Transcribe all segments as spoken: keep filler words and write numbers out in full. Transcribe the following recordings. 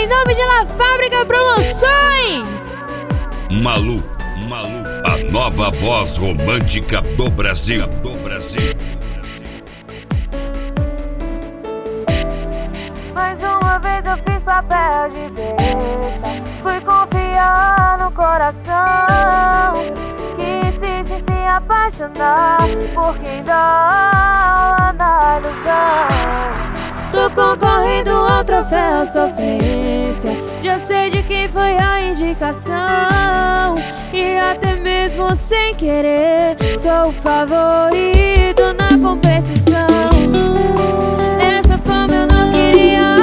em nome de La Fábrica Promoções. Malu, Malu, a nova voz romântica do Brasil, do Brasil. Mais uma vez eu fiz papel de besta, fui confiar no coração que insiste em se apaixonar por quem dá na ilusão. Tô concorrendo ao troféu sofrência, já sei de quem foi a indicação, e até mesmo sem querer sou o favorito na competição. Essa fama eu não queria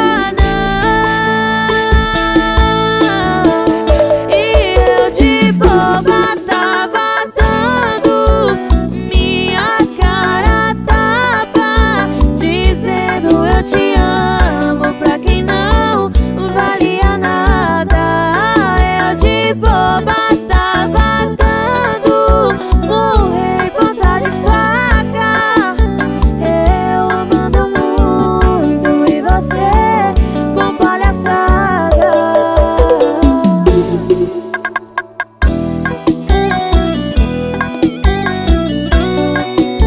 não, e eu de boba tava dando minha cara a tapa, dizendo eu te amo pra quem não valia nada. Eu de boba tava dando morrer ponta de faca, eu amando muito e você com palhaçada.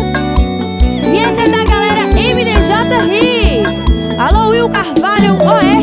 E essa é da galera M D J Hits. Alô, Will Carvalho, O S.